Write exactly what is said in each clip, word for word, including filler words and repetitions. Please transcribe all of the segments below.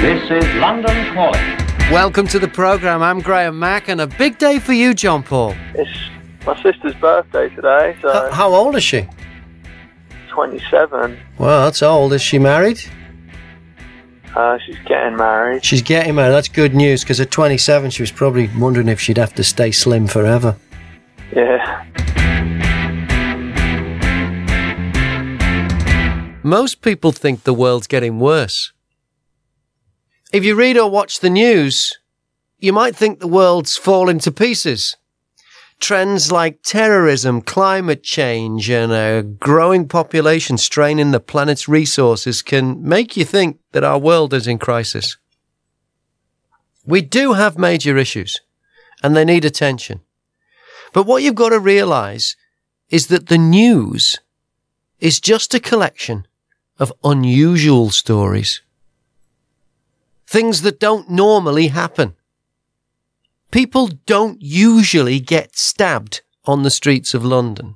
This is London Calling. Welcome to the programme. I'm Graham Mack, and a big day for you, John Paul. It's my sister's birthday today, so... H- how old is she? twenty-seven. Well, that's old. Is she married? Uh, she's getting married. She's getting married. That's good news, because at twenty-seven she was probably wondering if she'd have to stay slim forever. Yeah. Most people think the world's getting worse. If you read or watch the news, you might think the world's falling to pieces. Trends like terrorism, climate change, and a growing population straining the planet's resources can make you think that our world is in crisis. We do have major issues, and they need attention. But what you've got to realise is that the news is just a collection of unusual stories. Things that don't normally happen. People don't usually get stabbed on the streets of London.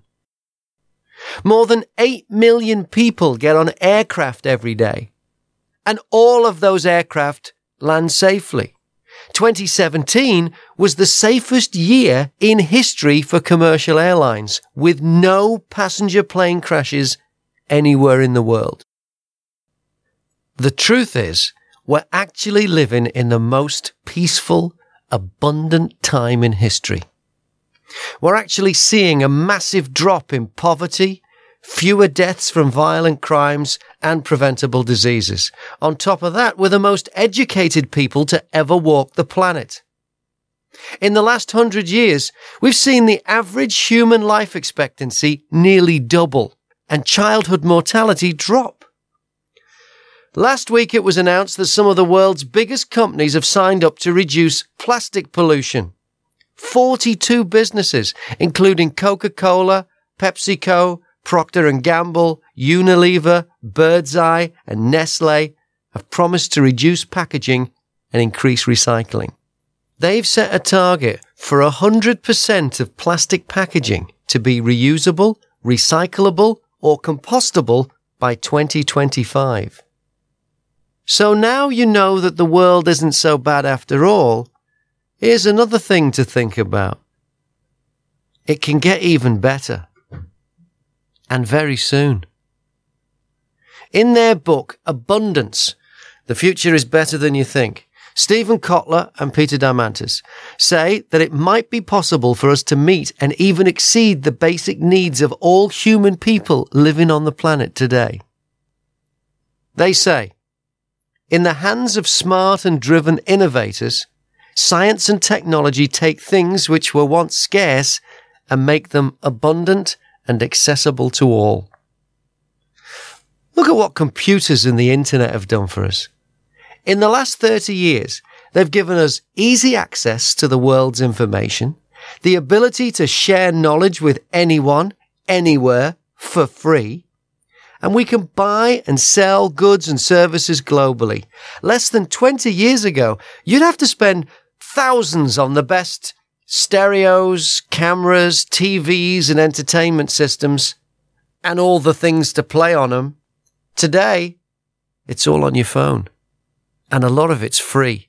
More than eight million people get on aircraft every day, and all of those aircraft land safely. twenty seventeen was the safest year in history for commercial airlines, with no passenger plane crashes anywhere in the world. The truth is, we're actually living in the most peaceful, abundant time in history. We're actually seeing a massive drop in poverty, fewer deaths from violent crimes, and preventable diseases. On top of that, we're the most educated people to ever walk the planet. In the last hundred years, we've seen the average human life expectancy nearly double and childhood mortality drop. Last week it was announced that some of the world's biggest companies have signed up to reduce plastic pollution. forty-two businesses, including Coca-Cola, PepsiCo, Procter and Gamble, Unilever, Birdseye and Nestle, have promised to reduce packaging and increase recycling. They've set a target for one hundred percent of plastic packaging to be reusable, recyclable or compostable by twenty twenty-five. So now you know that the world isn't so bad after all. Here's another thing to think about. It can get even better. And very soon. In their book, Abundance, The Future is Better Than You Think, Stephen Kotler and Peter Diamandis say that it might be possible for us to meet and even exceed the basic needs of all human people living on the planet today. They say, in the hands of smart and driven innovators, science and technology take things which were once scarce and make them abundant and accessible to all. Look at what computers and the internet have done for us. In the last thirty years, they've given us easy access to the world's information, the ability to share knowledge with anyone, anywhere, for free, and we can buy and sell goods and services globally. Less than twenty years ago, you'd have to spend thousands on the best stereos, cameras, T Vs and entertainment systems, and all the things to play on them. Today, it's all on your phone, and a lot of it's free.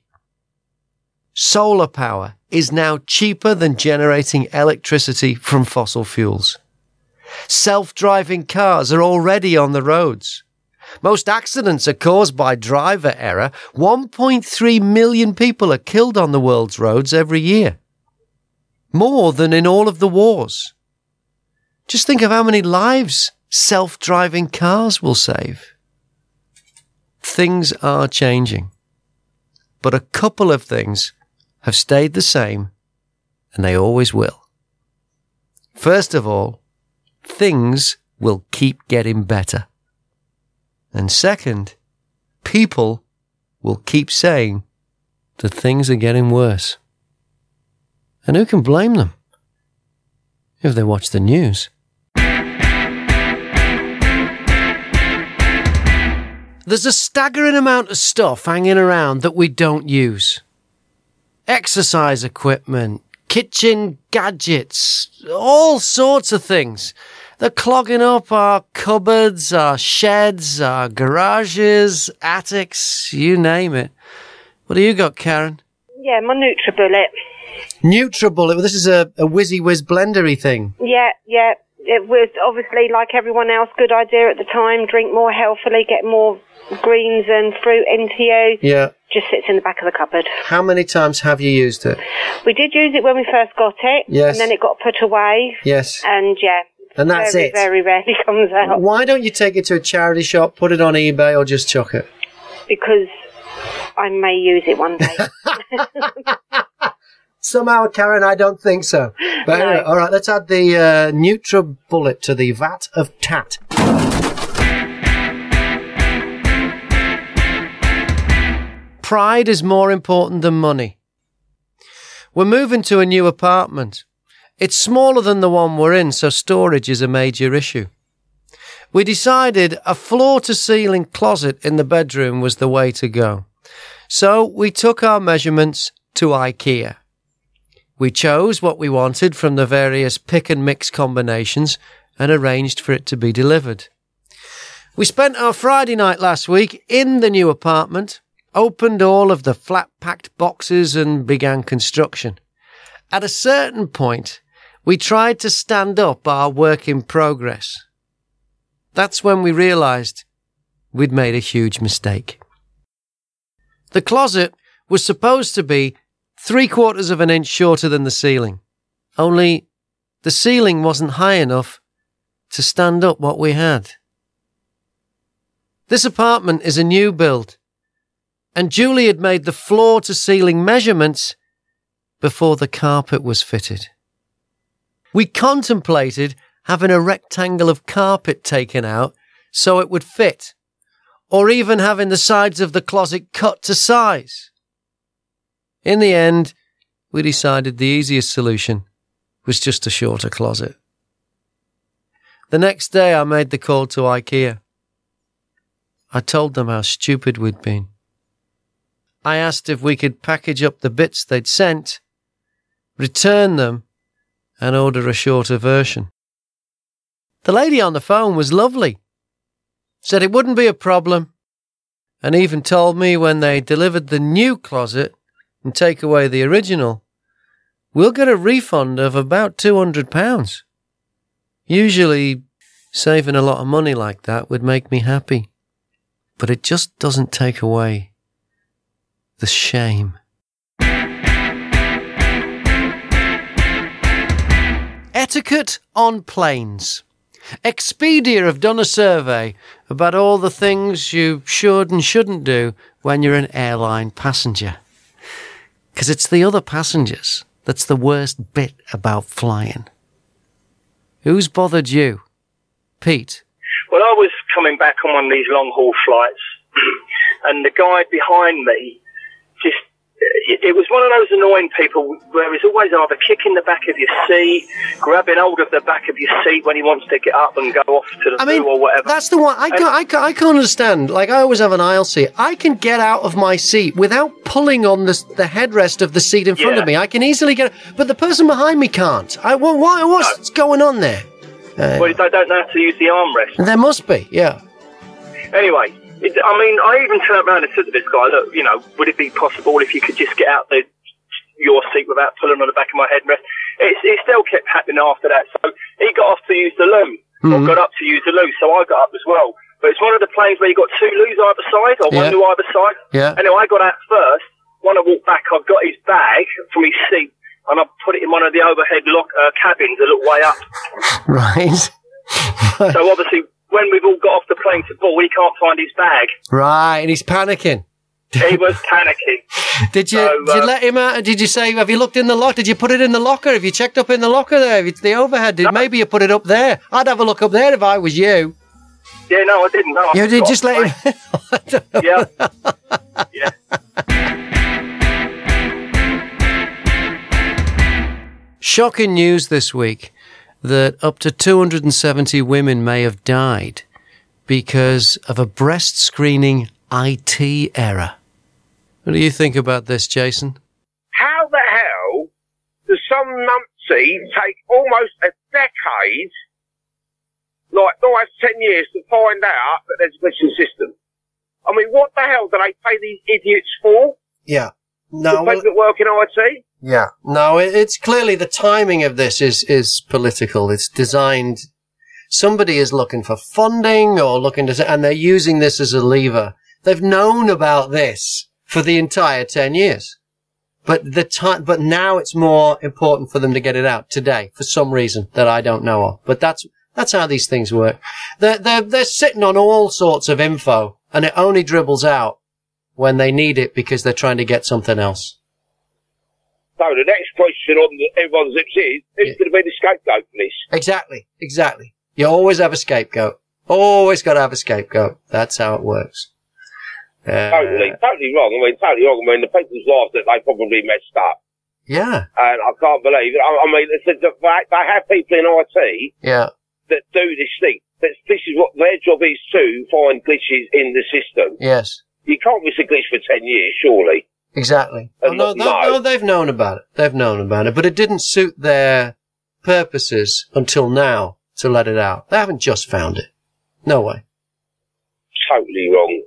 Solar power is now cheaper than generating electricity from fossil fuels. Self-driving cars are already on the roads. Most accidents are caused by driver error. one point three million people are killed on the world's roads every year. More than in all of the wars. Just think of how many lives self-driving cars will save. Things are changing. But a couple of things have stayed the same, and they always will. First of all, things will keep getting better. And second, people will keep saying that things are getting worse. And who can blame them if they watch the news? There's a staggering amount of stuff hanging around that we don't use. Exercise equipment, kitchen gadgets, all sorts of things. They're clogging up our cupboards, our sheds, our garages, attics, you name it. What do you got, Karen? Yeah, my NutriBullet. NutriBullet. Well, this is a, a whizzy-whiz blendery thing. Yeah, yeah. It was obviously, like everyone else, good idea at the time. Drink more healthily, get more greens and fruit into you. Yeah. Just sits in the back of the cupboard. How many times have you used it? We did use it when we first got it. Yes. And then it got put away. Yes. And, yeah. And that's very, it? Very rarely comes out. Why don't you take it to a charity shop, put it on eBay, or just chuck it? Because I may use it one day. Somehow, Karen, I don't think so. But No. anyway, all right, let's add the uh, NutriBullet to the vat of tat. Pride is more important than money. We're moving to a new apartment. It's smaller than the one we're in, so storage is a major issue. We decided a floor-to-ceiling closet in the bedroom was the way to go. So we took our measurements to IKEA. We chose what we wanted from the various pick and mix combinations and arranged for it to be delivered. We spent our Friday night last week in the new apartment, opened all of the flat-packed boxes and began construction. At a certain point, we tried to stand up our work in progress. That's when we realised we'd made a huge mistake. The closet was supposed to be three quarters of an inch shorter than the ceiling. Only the ceiling wasn't high enough to stand up what we had. This apartment is a new build, and Julie had made the floor-to-ceiling measurements before the carpet was fitted. We contemplated having a rectangle of carpet taken out so it would fit, or even having the sides of the closet cut to size. In the end, we decided the easiest solution was just a shorter closet. The next day I made the call to IKEA. I told them how stupid we'd been. I asked if we could package up the bits they'd sent, return them, and order a shorter version. The lady on the phone was lovely, said it wouldn't be a problem, and even told me when they delivered the new closet and take away the original, we'll get a refund of about two hundred pounds. Usually, saving a lot of money like that would make me happy, but it just doesn't take away the shame. Etiquette on planes. Expedia have done a survey about all the things you should and shouldn't do when you're an airline passenger. Because it's the other passengers that's the worst bit about flying. Who's bothered you? Pete? Well, I was coming back on one of these long-haul flights, and the guy behind me just... It was one of those annoying people where he's always either kicking the back of your seat, grabbing hold of the back of your seat when he wants to get up and go off to the I mean, loo or whatever. That's the one. I can't, I, can't, I can't understand. Like, I always have an aisle seat. I can get out of my seat without pulling on the, the headrest of the seat in front Yeah. of me. I can easily get... But the person behind me can't. I, well, why, what's No. going on there? Uh, Well, they don't know how to use the armrest. there must be, yeah. Anyway, it, I mean, I even turned around and said to this guy, look, you know, would it be possible if you could just get out the your seat without pulling on the back of my headrest? It, it still kept happening after that. So he got off to use the loo, Mm-hmm. or got up to use the loo, so I got up as well. But it's one of the planes where you got two loos either side, or Yeah. one loo either side. Yeah. Anyway, I got out first. When I walked back, I got his bag from his seat, and I put it in one of the overhead lock, uh, cabins a little way up. Right. So obviously, when we've all got off the plane to board, he can't find his bag. Right, and he's panicking. He was panicking. Did you, So, did you uh, let him out? Did you say, have you looked in the lock? Did you put it in the locker? Have you checked up in the locker there? If it's the overhead, did, maybe you put it up there. I'd have a look up there if I was you. Yeah, no, I didn't. No, I You did forgot. just let him... I don't know. Yeah. Yeah. Shocking news this week that up to two hundred seventy women may have died because of a breast screening I T error. What do you think about this, Jason? How the hell does some numpty take almost a decade like, almost ten years to find out that there's a glitching system. I mean, what the hell do they pay these idiots for? Yeah. No. The people well, that work in I T? Yeah. No, it, it's clearly the timing of this is, is political. It's designed, somebody is looking for funding or looking to, and they're using this as a lever. They've known about this for the entire ten years. But the time, but now it's more important for them to get it out today for some reason that I don't know of. But that's, that's how these things work. They're, they're, they're sitting on all sorts of info and it only dribbles out when they need it because they're trying to get something else. So the next question on the, everyone's lips is, who's yeah. going to be the scapegoat for this? Exactly. Exactly. You always have a scapegoat. Always got to have a scapegoat. That's how it works. Uh, totally, totally wrong. I mean, totally wrong. I mean, the people's lives that they probably messed up. Yeah. And I can't believe it. I, I mean, it's a, they have people in I T yeah. that do this thing. This, this is what their job is to find glitches in the system. Yes. You can't miss a glitch for ten years, surely. Exactly. Oh, no, no, no, they've known about it. They've known about it. But it didn't suit their purposes until now to let it out. They haven't just found it. No way. Totally wrong.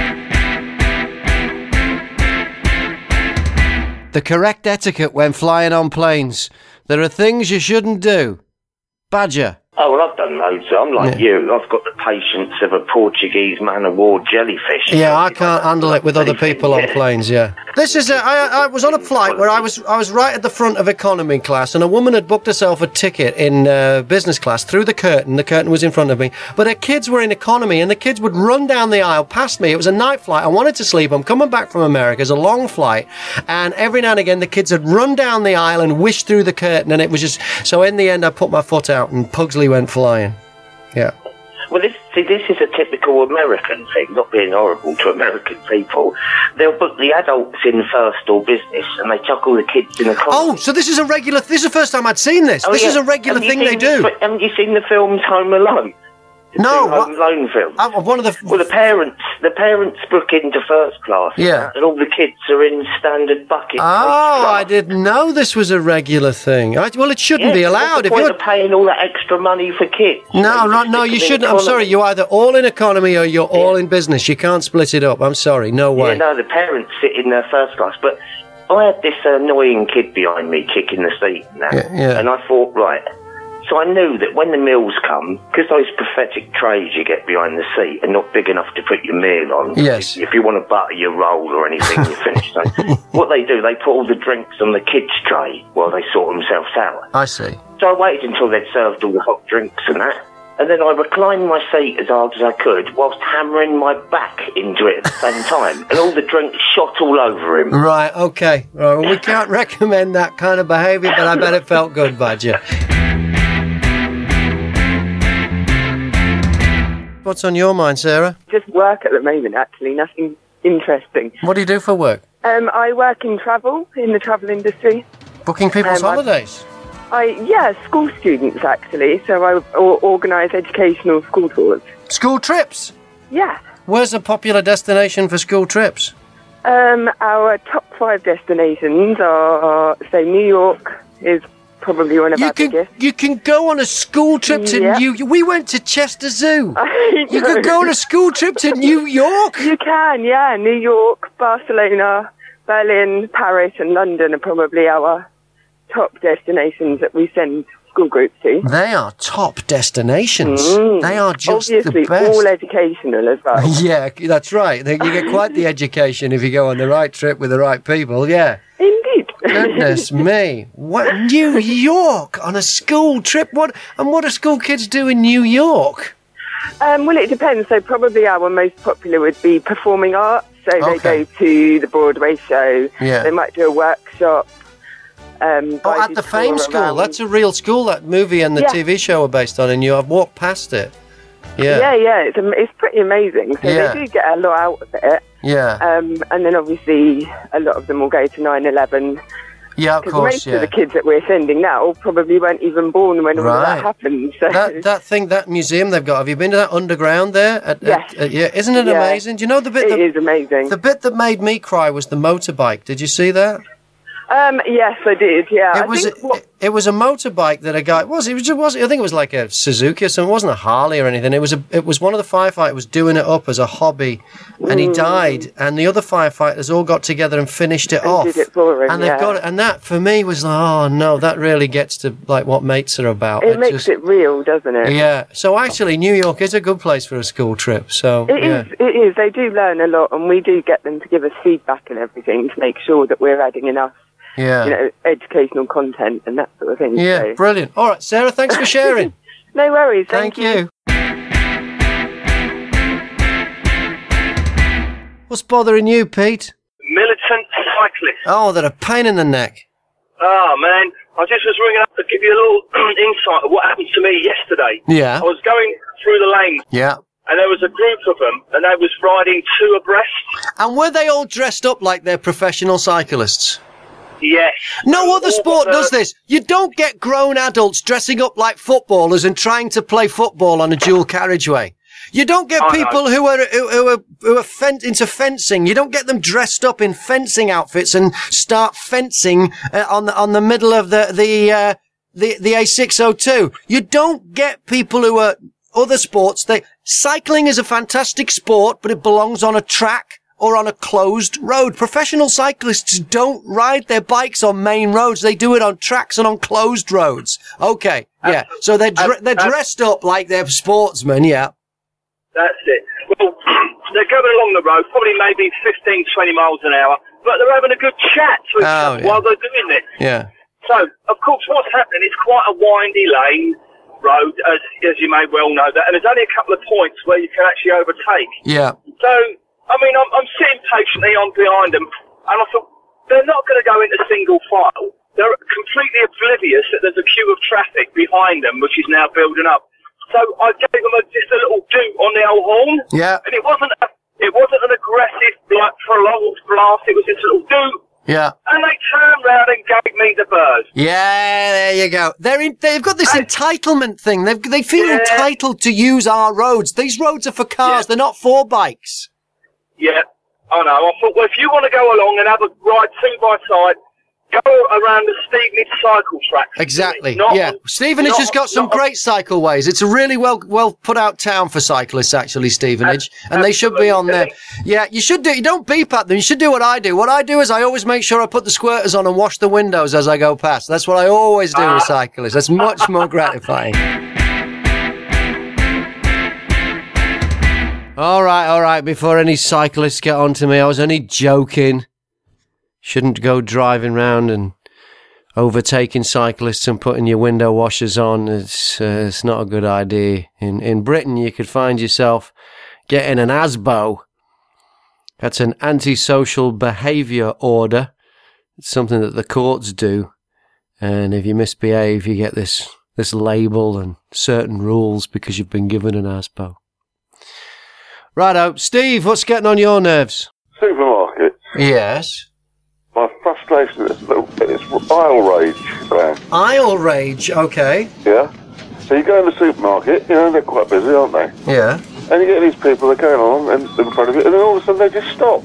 The correct etiquette when flying on planes. There are things you shouldn't do. Badger. Oh, well, I've done loads. I'm like Yeah. you. I've got the patience of a Portuguese man of war jellyfish. Yeah, I can't handle it with other people on planes, yeah. This is a, I, I was on a flight where I was I was right at the front of economy class and a woman had booked herself a ticket in uh, business class through the curtain. The curtain was in front of me. But her kids were in economy and the kids would run down the aisle past me. It was a night flight. I wanted to sleep. I'm coming back from America. It's a long flight. And every now and again the kids would run down the aisle and wish through the curtain and it was just... So in the end I put my foot out and Pugsley went flying. Yeah. Well, this, see, this is a typical American thing, not being horrible to American people. They'll book the adults in first or business, and they chuck all the kids in the car. Oh, so this is a regular... This is the first time I'd seen this. Oh, this yeah. is a regular Haven't thing you they seen do. The, haven't you seen the films Home Alone? The No, two Home Alone films. Uh, one of the... Well, the parents, the parents book into first class. Yeah. And all the kids are in standard bucket. Oh, I didn't know this was a regular thing. I, well, it shouldn't Yeah, be what's allowed. the If point you're of paying all that extra money for kids? no, no, no, you shouldn't. I'm sorry. You're either all in economy or you're all in business. You can't split it up. I'm sorry. No way. Yeah, no, the parents sit in their first class. But I had this annoying kid behind me kicking the seat and that. Yeah, yeah. And I thought, right. So I knew that when the meals come, because those pathetic trays you get behind the seat are not big enough to put your meal on. Yes. If you want to butter your roll or anything, you finish. So what they do, they put all the drinks on the kids' tray while they sort themselves out. I see. So I waited until they'd served all the hot drinks and that. And then I reclined my seat as hard as I could whilst hammering my back into it at the same time. And all the drinks shot all over him. Right, okay. Right, well, we can't recommend that kind of behaviour, but I bet it felt good, Badger. What's on your mind, Sarah? Just work at the moment, actually. Nothing interesting. What do you do for work? Um, I work in travel, in the travel industry. Booking people's Um, I- holidays? I yeah, school students actually. So I o- organise educational school tours. School trips? Yeah. Where's a popular destination for school trips? Um, our top five destinations are, say, New York is probably one of You our can biggest. you can go on a school trip to Yeah. New. We went to Chester Zoo. I You know. could go on a school trip to New York. You can, yeah. New York, Barcelona, Berlin, Paris, and London are probably our top destinations that we send school groups to. They are top destinations. Mm. They are just Obviously, the best. all educational as well. Yeah, that's right. You get quite the education if you go on the right trip with the right people. Yeah. Indeed. Goodness me. What, New York on a school trip? What and what do school kids do in New York? Um, well, it depends. So probably our most popular would be performing arts. So they Okay. go to the Broadway show. Yeah. They might do a workshop. Um, Oh, guided at the tour Fame School. around. That's a real school that movie and the Yeah. T V show are based on, and you have walked past it. Yeah. Yeah, yeah. It's, am- it's pretty amazing. So Yeah. they do get a lot out of it. Yeah. Um, and then obviously a lot of them will go to nine eleven. Yeah, of Because course, most yeah. of the kids that we're sending now probably weren't even born when all of Right. that happened. So That that thing, that museum they've got. Have you been to that underground there? At, Yes. at- at- yeah. Isn't it Yeah. amazing? Do you know the bit? it that, is amazing. The bit that made me cry was the motorbike. Did you see that? Um, yes, I did. Yeah, It I was- think what It was a motorbike that a guy was. It was. It was I think it was like a Suzuki or something. It wasn't a Harley or anything. It was a. It was one of the firefighters was doing it up as a hobby, and he died. And the other firefighters all got together and finished it And off. did it for him, and they've yeah. got it. And that for me was like, oh no, that really gets to like what mates are about. It makes it real, doesn't it? Yeah. So actually, New York is a good place for a school trip. So It yeah. is, it is. They do learn a lot, and we do get them to give us feedback and everything to make sure that we're adding enough, Yeah. you know, educational content and that sort of thing. Yeah, so. brilliant. All right, Sarah, thanks for sharing. No worries. Thank, Thank, you. What's bothering you, Pete? Militant cyclist. Oh, they're a pain in the neck. Oh, man. I just was ringing up to give you a little insight of what happened to me yesterday. Yeah. I was going through the lanes, Yeah. and there was a group of them, and they was riding two abreast. And were they all dressed up like they're professional cyclists? Yes. No other All sport the- does this. You don't get grown adults dressing up like footballers and trying to play football on a dual carriageway. You don't get I know. people who are who, who are who are fen- into fencing. You don't get them dressed up in fencing outfits and start fencing uh, on the on the middle of the the uh, the the A six oh two. You don't get people who are other sports. They cycling is a fantastic sport, but it belongs on a track or on a closed road. Professional cyclists don't ride their bikes on main roads. They do it on tracks and on closed roads. Okay, yeah. So they're dre- they're dressed up like they're sportsmen. Yeah. That's it. Well, they're going along the road, probably maybe fifteen, twenty miles an hour, but they're having a good chat to each Oh, other yeah. while they're doing this. Yeah. So, of course, what's happening is quite a windy lane road, as, as you may well know that, and there's only a couple of points where you can actually overtake. Yeah. So, I mean, I'm, I'm sitting patiently on behind them, and I thought, they're not going to go into single file. They're completely oblivious that there's a queue of traffic behind them, which is now building up. So I gave them a, just a little doot on the old horn. Yeah. And it wasn't a, it wasn't an aggressive, like, prolonged blast. It was just a little doot. Yeah. And they turned round and gave me the bird. Yeah, there you go. They're in, they've got this entitlement thing. They they feel Yeah. entitled to use our roads. These roads are for cars. They're not for bikes. Yeah, I know. I thought, well, if you want to go along and have a ride two by side, go around the Stevenage cycle track. Exactly. Not yeah. on- Stevenage not- has got some not on- great cycleways. It's a really well well put out town for cyclists, actually, Stevenage, and they should be on there. Yeah, you should do. You don't beep at them. You should do what I do. What I do is I always make sure I put the squirters on and wash the windows as I go past. That's what I always do with cyclists. That's much more gratifying. All right, all right. Before any cyclists get on to me, I was only joking. Shouldn't go driving round and overtaking cyclists and putting your window washers on. It's uh, it's not a good idea. In in Britain, you could find yourself getting an A S B O. That's an antisocial behaviour order. It's something that the courts do, and if you misbehave, you get this this label and certain rules because you've been given an A S B O. Righto, Steve, what's getting on your nerves? Supermarket. Yes. My frustration is it's aisle rage, man. Aisle rage, okay. Yeah? So you go in the supermarket, you know, they're quite busy, aren't they? Yeah. And you get these people that are going along and in front of you, and then all of a sudden they just stop.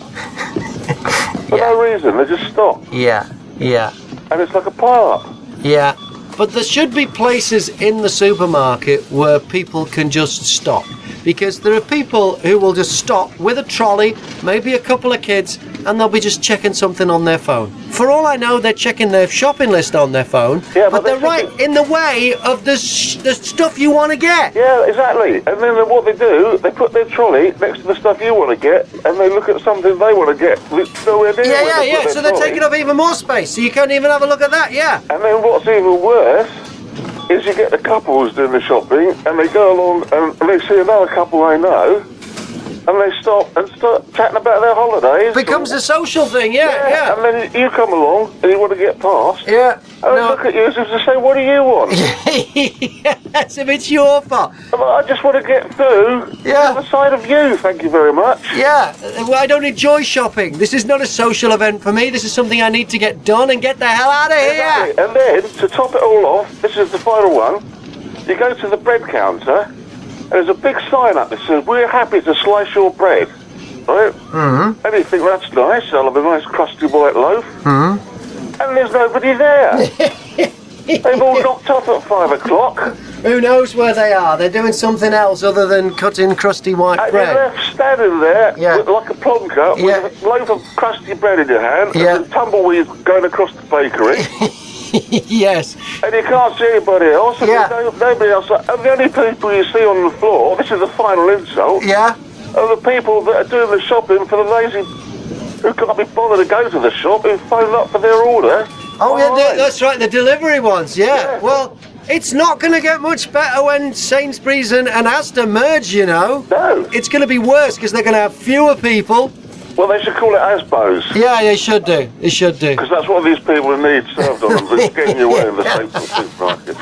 For no reason, they just stop. Yeah, yeah. And it's like a pile-up. Yeah. But there should be places in the supermarket where people can just stop. Because there are people who will just stop with a trolley, maybe a couple of kids, and they'll be just checking something on their phone. For all I know, they're checking their shopping list on their phone, Yeah, but, but they're they right in the way of the, sh- the stuff you want to get. Yeah, exactly. And then what they do, they put their trolley next to the stuff you want to get, and they look at something they want to get. It's nowhere near Yeah, where yeah, they put yeah. their So they're trolley. taking up even more space, so you can't even have a look at that, yeah. And then what's even worse is you get the couples doing the shopping, and they go along and they see another couple they know, and they stop and start chatting about their holidays. Becomes a social thing, yeah, yeah. And then you come along and you want to get past. Yeah. And they no. look at you as if to say, what do you want? Yes, if it's your fault. I just want to get through Yeah. the other side of you, thank you very much. Yeah, well, I don't enjoy shopping. This is not a social event for me. This is something I need to get done and get the hell out of here. Exactly. And then, to top it all off, this is the final one, you go to the bread counter, and there's a big sign up that says, we're happy to slice your bread. Right? Mm-hmm. And you think, that's nice, I'll have a nice crusty white loaf. Mm-hmm. And there's nobody there. They've all knocked off at five o'clock. Who knows where they are? They're doing something else other than cutting crusty white And bread. you're left standing there Yeah. with, like a plonker Yeah. with a loaf of crusty bread in your hand Yeah. and a tumbleweed going across the bakery. Yes. And you can't see anybody else, and Yeah. there's no, nobody else. And the only people you see on the floor, this is the final insult, Yeah. are the people that are doing the shopping for the lazy, who can't be bothered to go to the shop, who phone up for their order. Oh, yeah, online. they- that's right, the delivery ones, yeah. Yeah. Well, it's not going to get much better when Sainsbury's and, and Asda merge, you know. No. It's going to be worse because they're going to have fewer people. Well, they should call it Asbos. Yeah, they should do. They should do. Because that's what these people need served on them, but it's getting you away in the Sainsbury's supermarket.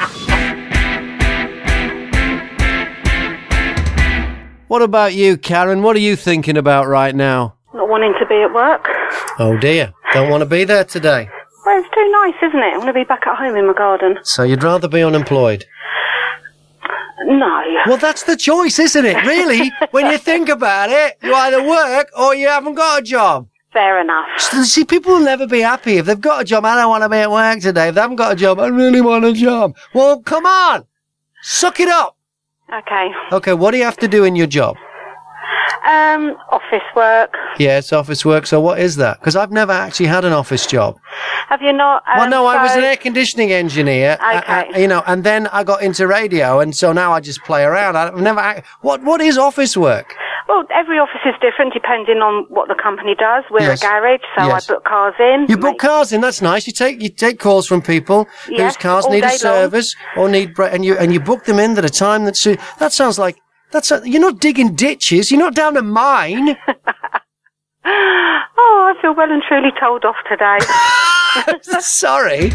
What about you, Karen? What are you thinking about right now? Not wanting to be at work. Oh, dear. Don't want to be there today. Well, it's too nice, isn't it? I want to be back at home in my garden. So you'd rather be unemployed? No. Well, that's the choice, isn't it? Really? When you think about it, you either work or you haven't got a job. Fair enough. So, see, people will never be happy. If they've got a job, I don't want to be at work today. If they haven't got a job, I really want a job. Well, come on. Suck it up. Okay. Okay, what do you have to do in your job? Um, office work. Yeah, it's office work. So what is that? Because I've never actually had an office job. Have you not? Um, Well, no, I was so- an air conditioning engineer. uh, Okay. uh, you know, and then I got into radio, and so now I just play around. I've never. act- What What is office work? Well, every office is different depending on what the company does. We're Yes. a garage, so Yes. I book cars in. You book cars in. That's nice. You take you take calls from people Yes, whose cars all need a day long. service or need bre- and you and you book them in at a time that suits. That sounds like that's a, you're not digging ditches. You're not down a mine. Oh, I feel well and truly told off today. Sorry.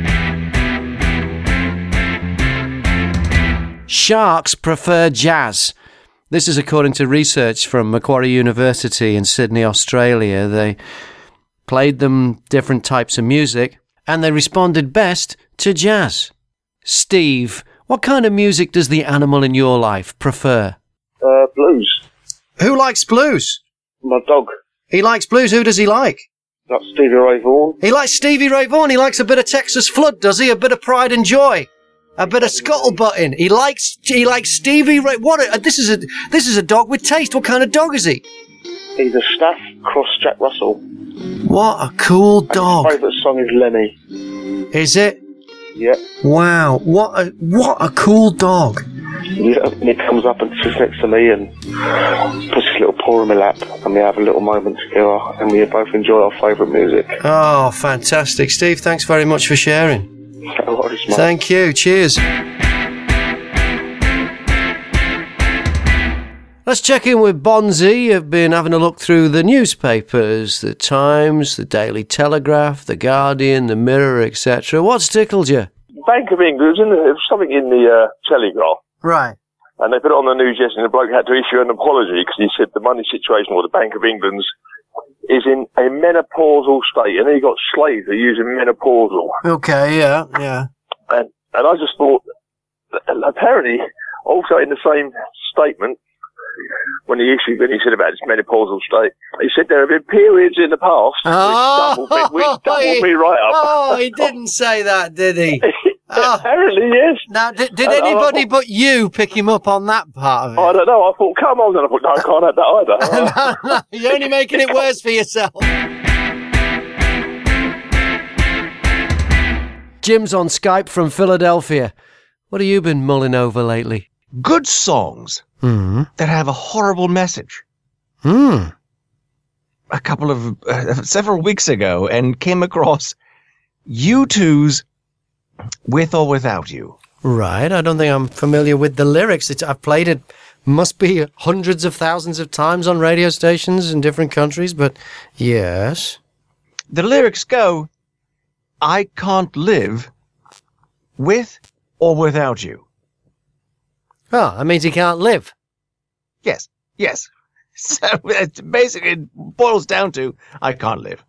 Sharks prefer jazz. This is according to research from Macquarie University in Sydney, Australia. They played them different types of music and they responded best to jazz. Steve, what kind of music does the animal in your life prefer? Uh, blues. Who likes blues? My dog. He likes blues. Who does he like? Like Stevie Ray Vaughan. He likes Stevie Ray Vaughan. He likes a bit of Texas Flood, does he? A bit of Pride and Joy. A bit of Scuttlebutting. He likes he likes Stevie Ray. What? A, this is a this is a dog with taste. What kind of dog is he? He's a Staff cross Jack Russell. What a cool dog. My favourite song is Lemmy. Is it? Yeah. Wow. What a what a cool dog. Yeah, and he comes up and sits next to me and puts his little paw in my lap and we have a little moment together and we both enjoy our favourite music. Oh, fantastic. Steve, thanks very much for sharing. No worries, mate. Thank you. Cheers. Let's check in with Bonzi. I've been having a look through the newspapers, the Times, the Daily Telegraph, the Guardian, the Mirror, et cetera. What's tickled you? Bank of England, there was something in the uh, Telegraph, Right. and they put it on the news yesterday, and the bloke had to issue an apology because he said the money situation with the Bank of England's is in a menopausal state, and he got slated for using menopausal. Okay, yeah, yeah. And and I just thought, apparently, also in the same statement, when he issued, when he said about his menopausal state, he said there have been periods in the past Oh, which doubled me, which doubled me right up. Oh, he didn't say that, did he? Oh. Apparently, yes. Now, did, did And I anybody thought- but you pick him up on that part of it? I don't know. I thought, come on, and I thought, no, I can't have that either. No, no, you're only making it worse for yourself. Jim's on Skype from Philadelphia. What have you been mulling over lately? Good songs Hmm. that have a horrible message. Hmm. A couple of uh, several weeks ago, and came across U two's "With or Without You." Right. I don't think I'm familiar with the lyrics. It's, I've played it, must be hundreds of thousands of times on radio stations in different countries, but yes. The lyrics go, "I can't live with or without you." Oh, that means he can't live. Yes, yes. So it basically boils down to, I can't live.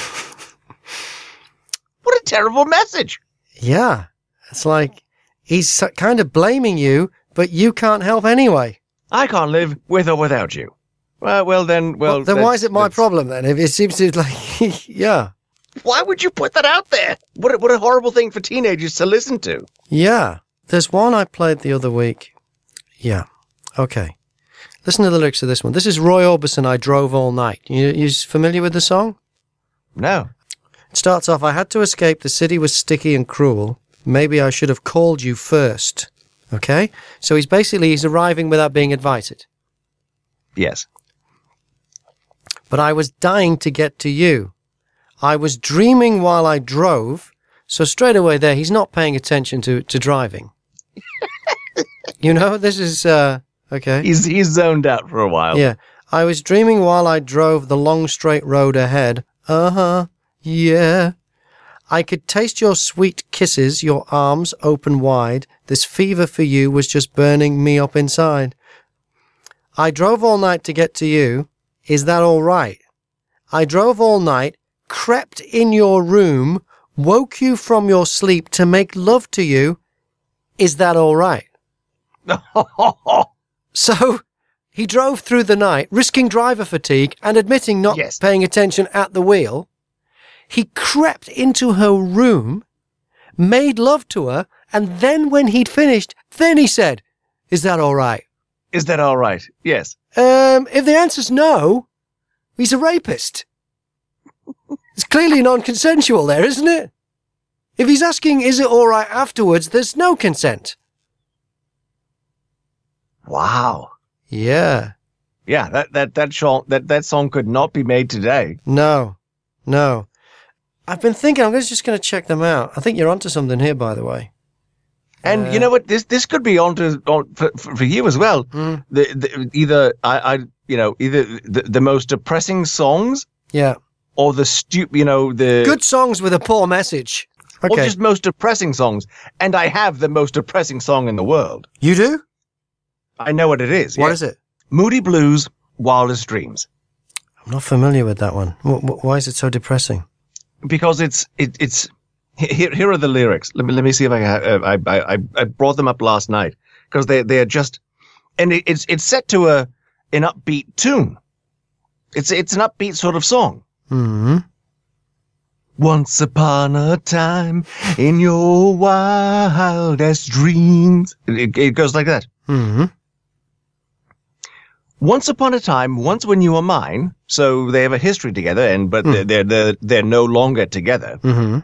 What a terrible message. Yeah. It's like he's so- kind of blaming you, but you can't help anyway. I can't live with or without you. Well, well then, well... Well, then why that's- is it my that's- problem then? If it seems to like, yeah. Why would you put that out there? What a, what a horrible thing for teenagers to listen to. Yeah. There's one I played the other week. Yeah. Okay. Listen to the lyrics of this one. This is Roy Orbison, I Drove All Night. You, you familiar with the song? No. It starts off, I had to escape. The city was sticky and cruel. Maybe I should have called you first. Okay? So he's basically, he's arriving without being invited. Yes. But I was dying to get to you. I was dreaming while I drove. So straight away there, he's not paying attention to, to driving. You know, this is, uh, okay. He's, he's zoned out for a while. Yeah. I was dreaming while I drove the long straight road ahead. Uh-huh. Yeah. I could taste your sweet kisses, your arms open wide. This fever for you was just burning me up inside. I drove all night to get to you. Is that all right? I drove all night, crept in your room, woke you from your sleep to make love to you. Is that all right? So he drove through the night, risking driver fatigue and admitting not yes. paying attention at the wheel. He crept into her room, made love to her, and then when he'd finished, then he said, is that all right? Is that all right? Yes. Um, if the answer's no, he's a rapist. It's clearly non-consensual there, isn't it? If he's asking, is it all right afterwards, there's no consent. Wow. Yeah. Yeah, that, that, that, song, that, that song could not be made today. No. No. I've been thinking, I'm just going to check them out. I think you're onto something here, by the way. And uh, you know what? This this could be onto on for, for, for you as well. Mm. The, the, either I, I you know either the, the most depressing songs, yeah, or the stupid you know the good songs with a poor message, okay, or just most depressing songs. And I have the most depressing song in the world. You do? I know what it is. What yes. is it? Moody Blues, Wildest Dreams. I'm not familiar with that one. Why is it so depressing? Because it's it, it's here. Here are the lyrics. Let me let me see if I I I, I brought them up last night because they they are just and it, it's it's set to a an upbeat tune. It's it's an upbeat sort of song. Hmm. Once upon a time, in your wildest dreams, it, it goes like that. Hmm. Once upon a time, once when you were mine, so they have a history together, and but mm. they're, they're they're they're no longer together. Mm-hmm.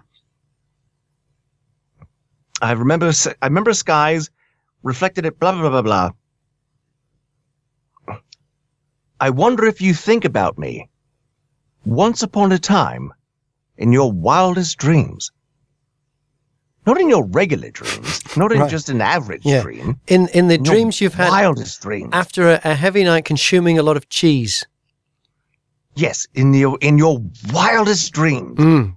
I remember I remember skies reflected it. Blah blah blah blah blah. I wonder if you think about me. Once upon a time, in your wildest dreams. Not in your regular dreams, not in right. just an average yeah. dream. In in the in dreams you've had wildest dreams. After a, a heavy night consuming a lot of cheese. Yes, in your in your wildest dreams. Mm.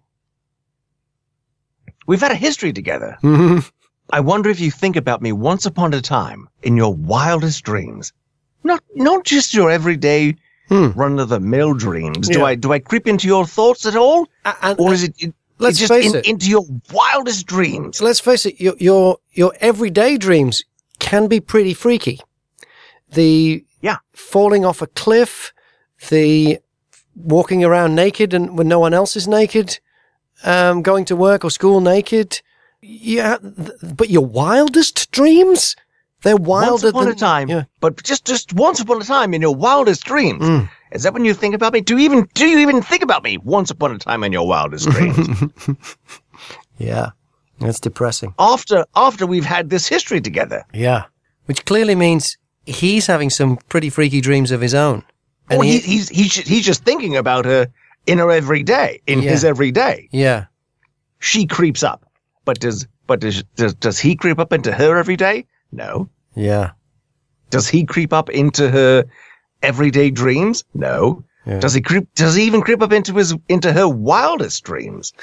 We've had a history together. Mm-hmm. I wonder if you think about me once upon a time in your wildest dreams. Not not just your everyday mm. run-of-the-mill dreams. Yeah. Do I do I creep into your thoughts at all? Uh, and, or is it, it let's it's just face in, it. into your wildest dreams? Let's face it, your your your everyday dreams can be pretty freaky. The yeah. falling off a cliff, the walking around naked and when no one else is naked, um, going to work or school naked. Yeah, th- but your wildest dreams? They're wilder once upon than, a time, yeah. but just just once upon a time in your wildest dreams. Mm. Is that when you think about me? Do you even do you even think about me once upon a time in your wildest dreams? Yeah, that's depressing. After after we've had this history together. Yeah, which clearly means he's having some pretty freaky dreams of his own. And oh, he, he's he's he's just thinking about her in her everyday, in yeah. his everyday. Yeah, she creeps up, but does but does does, does he creep up into her every day? No. Yeah. Does he creep up into her everyday dreams? No. Yeah. Does he creep? Does he even creep up into his into her wildest dreams?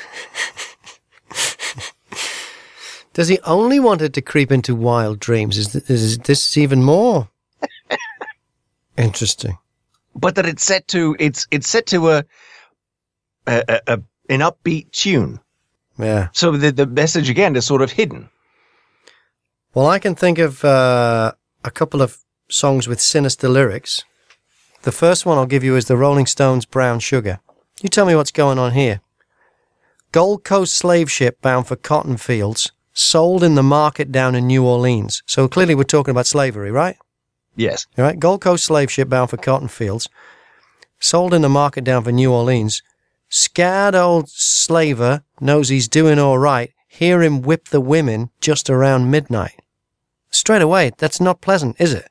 Does he only want her to creep into wild dreams? Is this, is this even more interesting? But that it's set to it's it's set to a, a, a, a an upbeat tune. Yeah. So the the message again is sort of hidden. Well, I can think of uh, a couple of songs with sinister lyrics. The first one I'll give you is the Rolling Stones' Brown Sugar. You tell me what's going on here. Gold Coast slave ship bound for cotton fields, sold in the market down in New Orleans. So clearly we're talking about slavery, right? Yes. All right. Gold Coast slave ship bound for cotton fields, sold in the market down for New Orleans. Scared old slaver knows he's doing all right. Hear him whip the women just around midnight. Straight away, that's not pleasant, is it?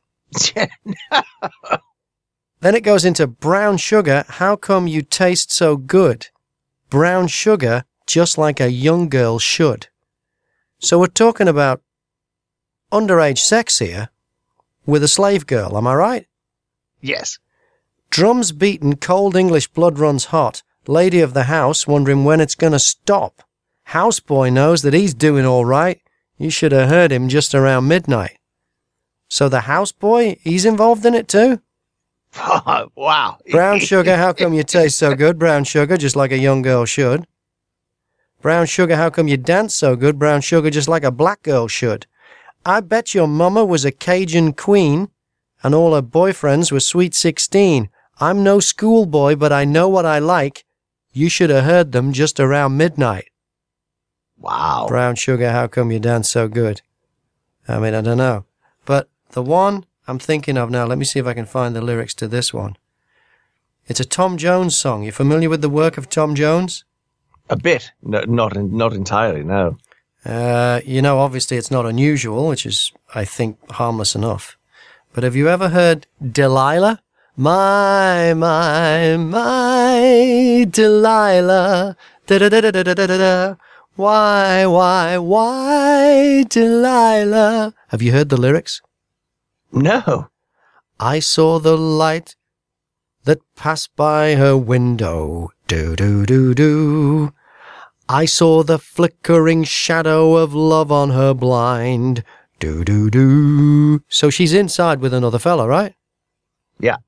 Then it goes into brown sugar. How come you taste so good? Brown sugar, just like a young girl should. So we're talking about underage sex here with a slave girl, am I right? Yes. Drums beaten, cold English blood runs hot. Lady of the house wondering when it's going to stop. Houseboy knows that he's doing all right. You should have heard him just around midnight. So the houseboy, he's involved in it too? Oh, wow. Brown sugar, how come you taste so good? Brown sugar, just like a young girl should. Brown sugar, how come you dance so good? Brown sugar, just like a black girl should. I bet your mama was a Cajun queen, and all her boyfriends were sweet sixteen. I'm no schoolboy, but I know what I like. You should have heard them just around midnight. Wow. Brown sugar, how come you dance so good? I mean, I don't know. But the one I'm thinking of now, let me see if I can find the lyrics to this one. It's a Tom Jones song. You familiar with the work of Tom Jones? A bit. No, not not entirely, no. Uh, you know, obviously it's not unusual, which is, I think, harmless enough. But have you ever heard Delilah? My, my, my, Delilah. Da-da-da-da-da-da-da-da. Why, why, why, Delilah? Have you heard the lyrics? No. I saw the light that passed by her window. Do-do-do-do. I saw the flickering shadow of love on her blind. Do-do-do. So she's inside with another fella, right? Yeah.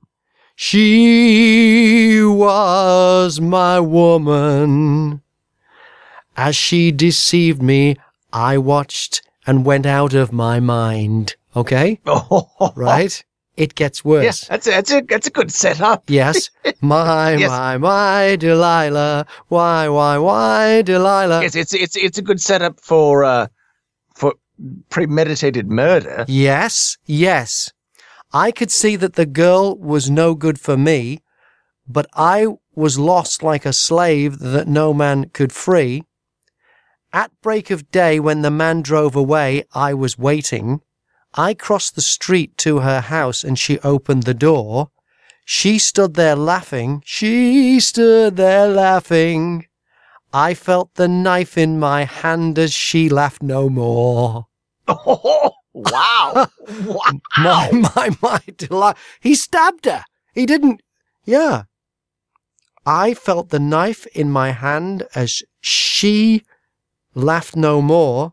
She was my woman. As she deceived me, I watched and went out of my mind. Okay? Oh. Right? It gets worse. Yeah, that's a, that's a, that's a good setup. Yes. My, yes. my, my, Delilah. Why, why, why, Delilah? Yes, it's, it's, it's a good setup for, uh, for premeditated murder. Yes, yes. I could see that the girl was no good for me, but I was lost like a slave that no man could free. At break of day, when the man drove away, I was waiting. I crossed the street to her house and she opened the door. She stood there laughing. She stood there laughing. I felt the knife in my hand as she laughed no more. Oh, wow. Wow. My, my, my delight. He stabbed her. He didn't. Yeah. I felt the knife in my hand as she laughed no more.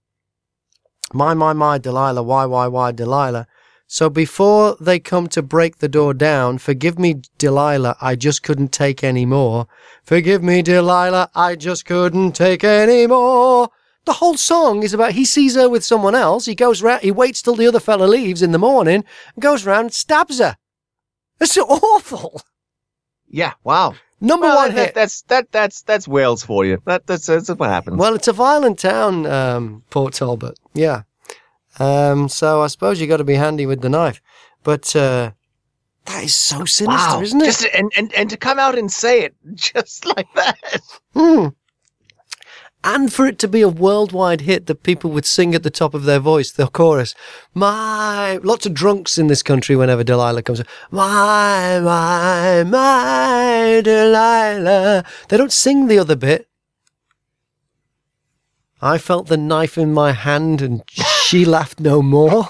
My, my, my, Delilah, why, why, why, Delilah. So before they come to break the door down, forgive me, Delilah, I just couldn't take any more. Forgive me, Delilah, I just couldn't take any more. The whole song is about he sees her with someone else, he goes round, he waits till the other fella leaves in the morning, and goes round and stabs her. It's awful. Yeah, wow. Number well, one that, hit. That's that that's that's Wales for you. That that's, that's what happens. Well, it's a violent town, um, Port Talbot. Yeah. Um, so I suppose you got to be handy with the knife. But uh, that is so sinister, wow. isn't it? Just, and, and and to come out and say it just like that. Hmm. And for it to be a worldwide hit that people would sing at the top of their voice, the chorus. My, lots of drunks in this country whenever Delilah comes. My, my, my, Delilah. They don't sing the other bit. I felt the knife in my hand and she laughed no more.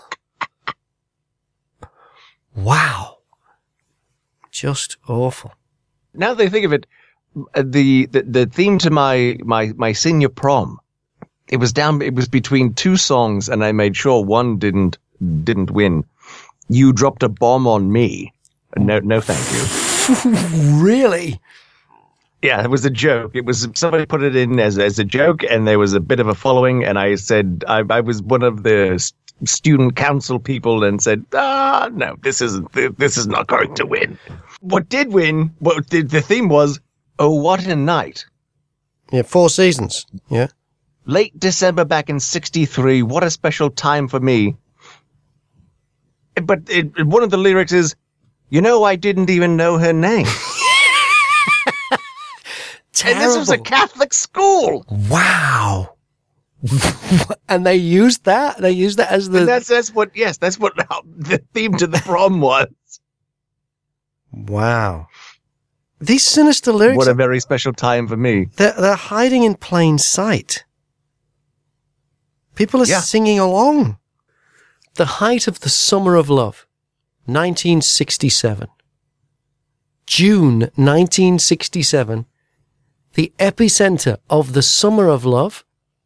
Wow. Just awful. Now that I think of it, the, the, the theme to my, my, my senior prom, it was down, it was between two songs and I made sure one didn't, didn't win. You Dropped a Bomb on Me. No, no thank you. Really? Yeah, it was a joke. It was somebody put it in as as a joke, and there was a bit of a following. And I said I, I was one of the st- student council people, and said, "Ah, no, this isn't. This is not going to win." What did win? What did the theme was? Oh, what a night! Yeah, Four Seasons. Yeah. Late December back in sixty-three. What a special time for me. But it, it, one of the lyrics is, you know, I didn't even know her name. And this was a Catholic school. Wow. And they used that? They used that as the... And that's, that's what, yes, that's what the theme to the prom was. Wow. These sinister lyrics... What a very special time for me. They're, they're hiding in plain sight. People are Yeah. singing along. The height of the summer of love, nineteen sixty-seven. June nineteen sixty-seven. The epicenter of the summer of love.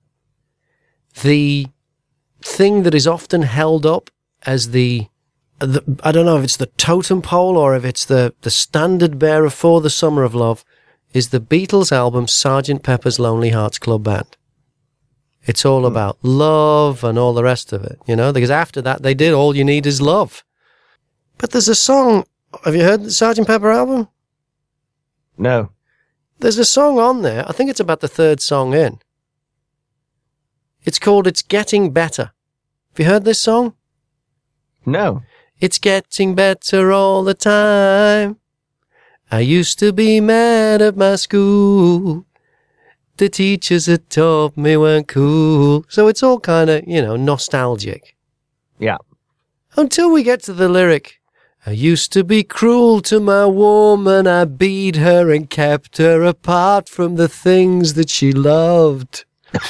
The thing that is often held up as the, the I don't know if it's the totem pole or if it's the, the standard bearer for the summer of love, is the Beatles album Sergeant Pepper's Lonely Hearts Club Band. It's all about love and all the rest of it, you know, because after that they did All You Need Is Love. But there's a song, have you heard the Sergeant Pepper album? No. There's a song on there, I think it's about the third song in. It's called It's Getting Better. Have you heard this song? No. It's getting better all the time. I used to be mad at my school. The teachers that taught me weren't cool. So it's all kind of, you know, nostalgic. Yeah. Until we get to the lyric, I used to be cruel to my woman. I beat her and kept her apart from the things that she loved.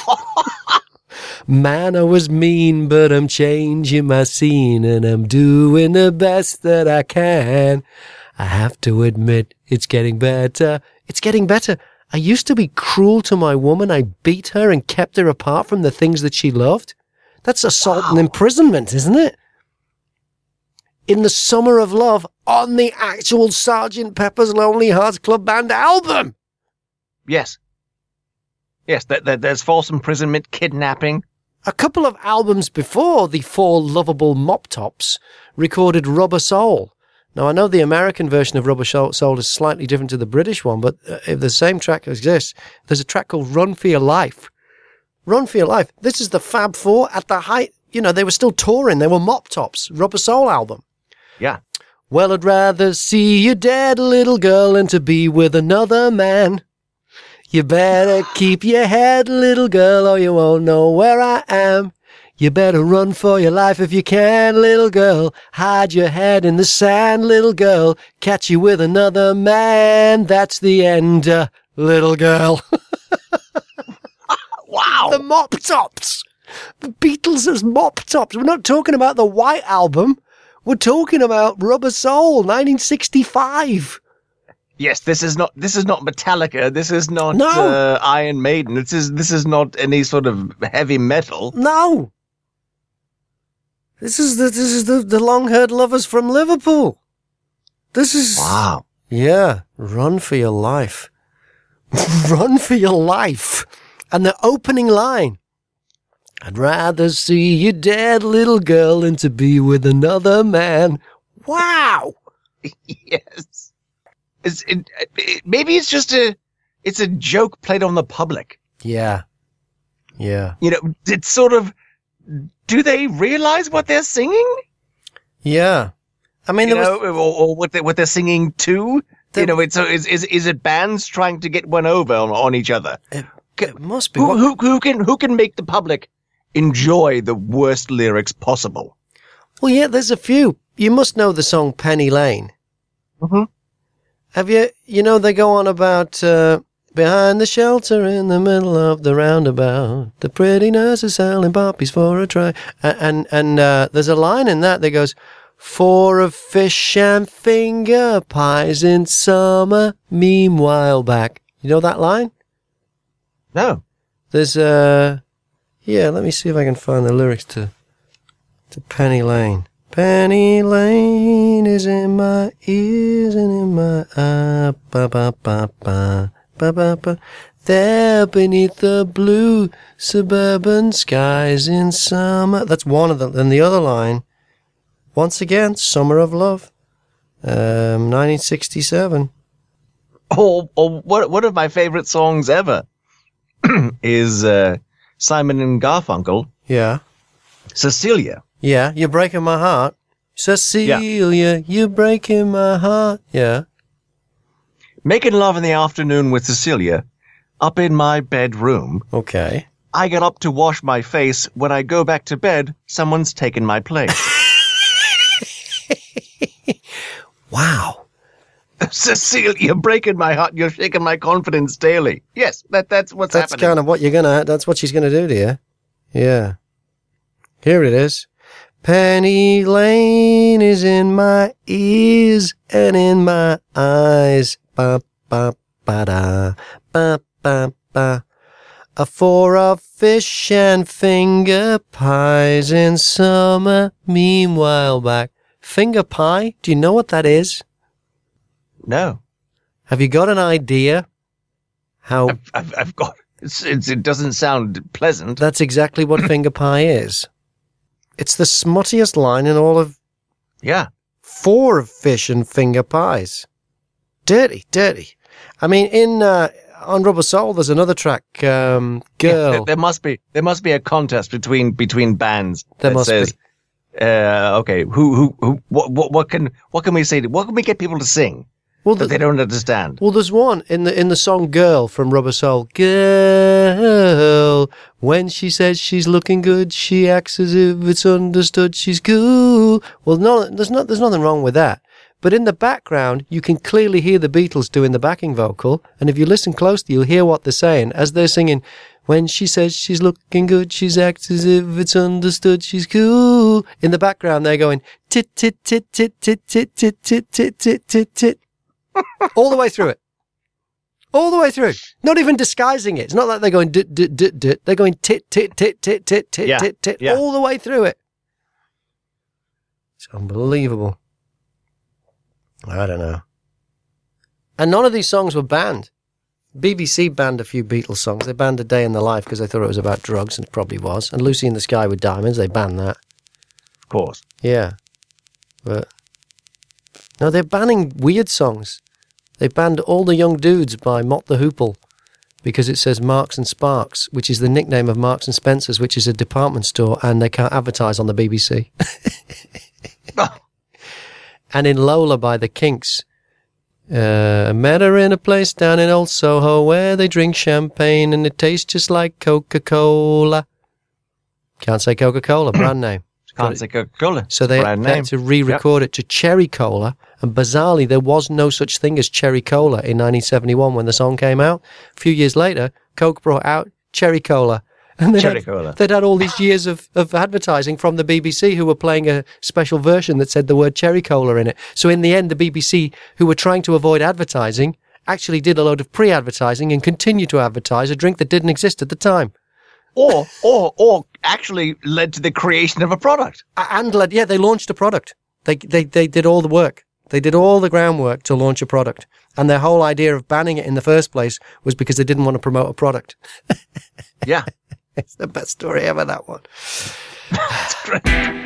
Man, I was mean, but I'm changing my scene and I'm doing the best that I can. I have to admit, it's getting better. It's getting better. I used to be cruel to my woman. I beat her and kept her apart from the things that she loved. That's assault and imprisonment, isn't it? In the summer of love on the actual Sergeant Pepper's Lonely Hearts Club Band album. Yes. Yes, th- th- there's false imprisonment, kidnapping. A couple of albums before, the four lovable Mop Tops recorded Rubber Soul. Now, I know the American version of Rubber Soul is slightly different to the British one, but if the same track exists, there's a track called Run For Your Life. Run For Your Life. This is the Fab Four at the height. You know, they were still touring. They were Mop Tops. Rubber Soul album. Yeah. Well, I'd rather see you dead, little girl, than to be with another man. You better keep your head, little girl, or you won't know where I am. You better run for your life if you can, little girl. Hide your head in the sand, little girl. Catch you with another man. That's the end, uh, little girl. Wow. The Mop Tops. The Beatles as Mop Tops. We're not talking about the White Album. We're talking about Rubber Soul, nineteen sixty-five. Yes, this is not this is not Metallica. This is not No. uh, Iron Maiden. This is this is not any sort of heavy metal. No. This is the this is the, the long-haired lovers from Liverpool. This is Wow. Yeah, run for your life. Run for your life. And the opening line, I'd rather see you dead, little girl, than to be with another man. Wow. Yes. It's, it, it, maybe it's just a it's a joke played on the public. Yeah. Yeah. You know, it's sort of, do they realize what they're singing? Yeah. I mean, you there know, was, or, or what they what they're singing to. There- you know, it's is is is it bands trying to get one over on, on each other? it, it must be. Who, What, who who can who can make the public enjoy the worst lyrics possible? well, yeah, there's a few. You must know the song Penny Lane. Mm-hmm. Have you, you know, they go on about, uh, behind the shelter in the middle of the roundabout, the pretty nurse is selling poppies for a try. And, and, and uh, there's a line in that that goes, for a fish and finger pies in summer, meanwhile back. You know that line? No. There's, uh, yeah, let me see if I can find the lyrics to, to Penny Lane. Penny Lane is in my ears and in my eye. Ba ba ba ba ba ba ba. There beneath the blue suburban skies in summer. That's one of them. Then the other line. Once again, Summer of Love, um, nineteen sixty-seven. Or or what? One of my favorite songs ever. is uh, Simon and Garfunkel. Yeah. Cecilia. Yeah, you're breaking my heart. Cecilia, yeah. You're breaking my heart. Yeah. Making love in the afternoon with Cecilia up in my bedroom. Okay. I get up to wash my face. When I go back to bed, someone's taken my place. Wow. Cecilia, breaking my heart. You're shaking my confidence daily. Yes, that that's what's that's happening. That's kind of what you're gonna. That's what she's gonna do to you. Yeah. Here it is. Penny Lane is in my ears and in my eyes. Ba ba ba da ba ba ba. A four of fish and finger pies in summer. Meanwhile, back finger pie. Do you know what that is? No. Have you got an idea? How I've, I've, I've got. It's, it's, it doesn't sound pleasant. That's exactly what finger pie is. It's the smuttiest line in all of. Yeah. Four of fish and finger pies. Dirty, dirty. I mean, in uh, on Rubber Soul, there's another track, um, Girl. Yeah, there, there must be there must be a contest between between bands. There that must says, be. Uh, okay, who who who? What, what what can what can we say? To, what can we get people to sing? Well, that the, they don't understand. Well, there's one in the in the song "Girl" from Rubber Soul. Girl, when she says she's looking good, she acts as if it's understood she's cool. Well, no, there's not there's nothing wrong with that. But in the background, you can clearly hear the Beatles doing the backing vocal, and if you listen closely, you'll hear what they're saying as they're singing. When she says she's looking good, she acts as if it's understood she's cool. In the background, they're going tit tit tit tit tit tit tit tit tit tit tit tit. All the way through it. All the way through. Not even disguising it. It's not like they're going dit, dit, dit, dit. They're going tit, tit, tit, tit, tit, tit, yeah. tit, tit, yeah. all the way through it. It's unbelievable. I don't know. And none of these songs were banned. B B C banned a few Beatles songs. They banned A Day in the Life because they thought it was about drugs, and it probably was. And Lucy in the Sky with Diamonds, they banned that. Of course. Yeah. But... no, they're banning weird songs. They banned All the Young Dudes by Mott the Hoople because it says Marks and Sparks, which is the nickname of Marks and Spencer's, which is a department store, and they can't advertise on the B B C. And in Lola by the Kinks, uh, met her in a place down in Old Soho where they drink champagne and it tastes just like Coca-Cola. Can't say Coca-Cola, brand name. Can't say Coca-Cola. So they, they had to re-record yep. it to Cherry Cola, and bizarrely, there was no such thing as Cherry Cola in nineteen seventy-one when the song came out. A few years later, Coke brought out Cherry Cola. And they'd, Cherry had, Cola. they'd had all these years of, of advertising from the B B C who were playing a special version that said the word Cherry Cola in it. So in the end, the B B C, who were trying to avoid advertising, actually did a load of pre-advertising and continued to advertise a drink that didn't exist at the time. Or, or, or actually led to the creation of a product. And led, yeah, they launched a product. They, they, they did all the work. They did all the groundwork to launch a product. And their whole idea of banning it in the first place was because they didn't want to promote a product. Yeah. It's the best story ever, that one. That's great.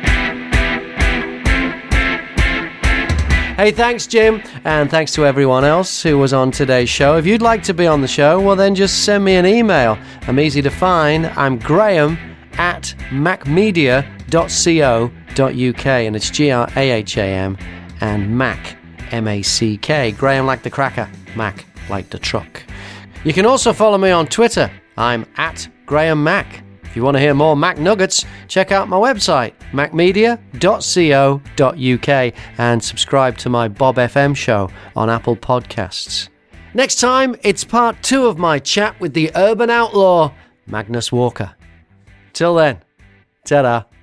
Hey, thanks, Jim, and thanks to everyone else who was on today's show. If you'd like to be on the show, well, then just send me an email. I'm easy to find. I'm Graham at macmedia dot co dot uk, and it's G R A H A M, and Mac, M A C K. Graham like the cracker, Mac like the truck. You can also follow me on Twitter. I'm at Graham Mac. If you want to hear more Mac Nuggets, check out my website, macmedia dot co dot uk, and subscribe to my Bob F M show on Apple Podcasts. Next time, it's part two of my chat with the urban outlaw, Magnus Walker. Till then, ta-da.